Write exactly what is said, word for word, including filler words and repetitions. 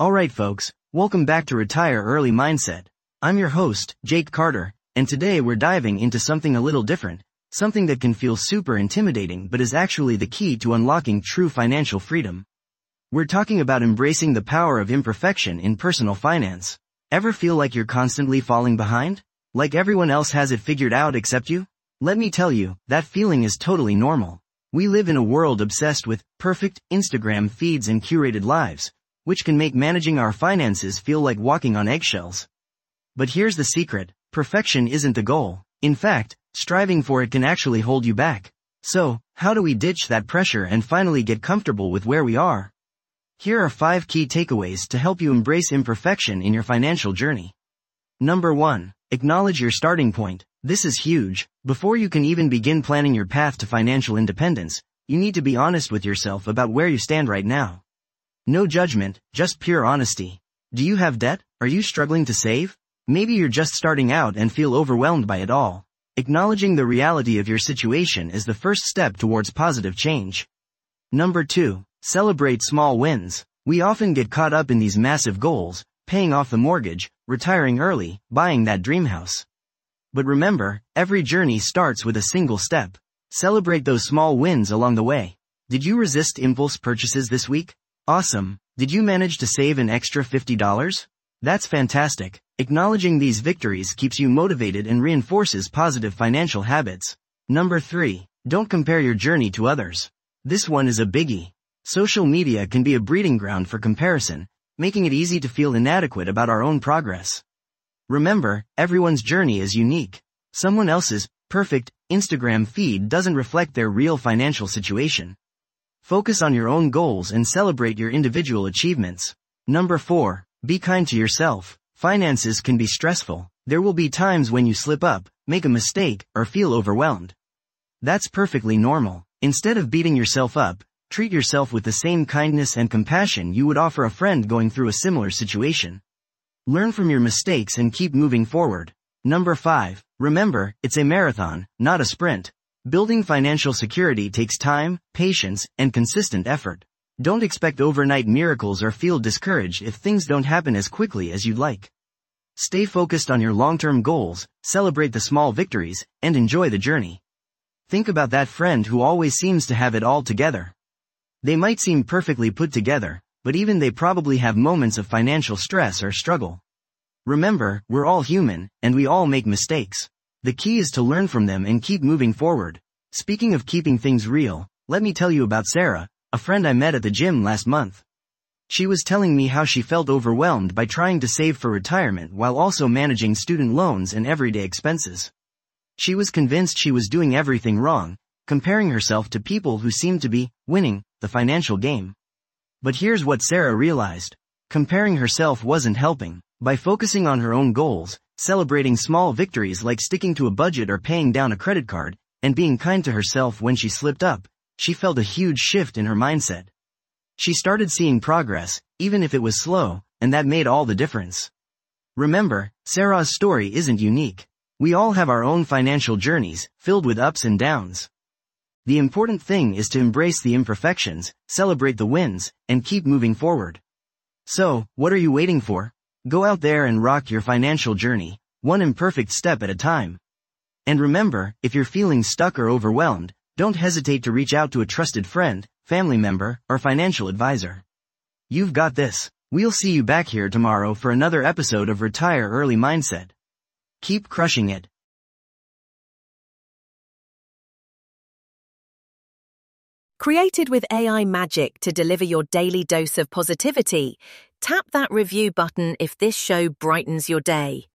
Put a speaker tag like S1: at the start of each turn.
S1: Alright folks, welcome back to Retire Early Mindset. I'm your host, Jake Carter, and today we're diving into something a little different, something that can feel super intimidating but is actually the key to unlocking true financial freedom. We're talking about embracing the power of imperfection in personal finance. Ever feel like you're constantly falling behind? Like everyone else has it figured out except you? Let me tell you, that feeling is totally normal. We live in a world obsessed with perfect Instagram feeds and curated lives, which can make managing our finances feel like walking on eggshells. But here's the secret, perfection isn't the goal. In fact, striving for it can actually hold you back. So, how do we ditch that pressure and finally get comfortable with where we are? Here are five key takeaways to help you embrace imperfection in your financial journey. Number one, acknowledge your starting point. This is huge. Before you can even begin planning your path to financial independence, you need to be honest with yourself about where you stand right now. No judgment, just pure honesty. Do you have debt? Are you struggling to save? Maybe you're just starting out and feel overwhelmed by it all. Acknowledging the reality of your situation is the first step towards positive change. Number two, celebrate small wins. We often get caught up in these massive goals, paying off the mortgage, retiring early, buying that dream house. But remember, every journey starts with a single step. Celebrate those small wins along the way. Did you resist impulse purchases this week? Awesome. Did you manage to save an extra fifty dollars? That's fantastic. Acknowledging these victories keeps you motivated and reinforces positive financial habits. Number three, don't compare your journey to others. This one is a biggie. Social media can be a breeding ground for comparison, making it easy to feel inadequate about our own progress. Remember, everyone's journey is unique. Someone else's perfect Instagram feed doesn't reflect their real financial situation. Focus on your own goals and celebrate your individual achievements. Number four, be kind to yourself. Finances can be stressful. There will be times when you slip up, make a mistake, or feel overwhelmed. That's perfectly normal. Instead of beating yourself up, treat yourself with the same kindness and compassion you would offer a friend going through a similar situation. Learn from your mistakes and keep moving forward. Number five, remember, it's a marathon, not a sprint. Building financial security takes time, patience, and consistent effort. Don't expect overnight miracles or feel discouraged if things don't happen as quickly as you'd like. Stay focused on your long-term goals, celebrate the small victories, and enjoy the journey. Think about that friend who always seems to have it all together. They might seem perfectly put together, but even they probably have moments of financial stress or struggle. Remember, we're all human, and we all make mistakes. The key is to learn from them and keep moving forward. Speaking of keeping things real, let me tell you about Sarah, a friend I met at the gym last month. She was telling me how she felt overwhelmed by trying to save for retirement while also managing student loans and everyday expenses. She was convinced she was doing everything wrong, comparing herself to people who seemed to be winning the financial game. But here's what Sarah realized. Comparing herself wasn't helping. By focusing on her own goals, celebrating small victories like sticking to a budget or paying down a credit card, and being kind to herself when she slipped up, she felt a huge shift in her mindset. She started seeing progress, even if it was slow, and that made all the difference. Remember, Sarah's story isn't unique. We all have our own financial journeys, filled with ups and downs. The important thing is to embrace the imperfections, celebrate the wins, and keep moving forward. So, what are you waiting for? Go out there and rock your financial journey, one imperfect step at a time. And remember, if you're feeling stuck or overwhelmed, don't hesitate to reach out to a trusted friend, family member, or financial advisor. You've got this. We'll see you back here tomorrow for another episode of Retire Early Mindset. Keep crushing it.
S2: Created with A I magic to deliver your daily dose of positivity, tap that review button if this show brightens your day.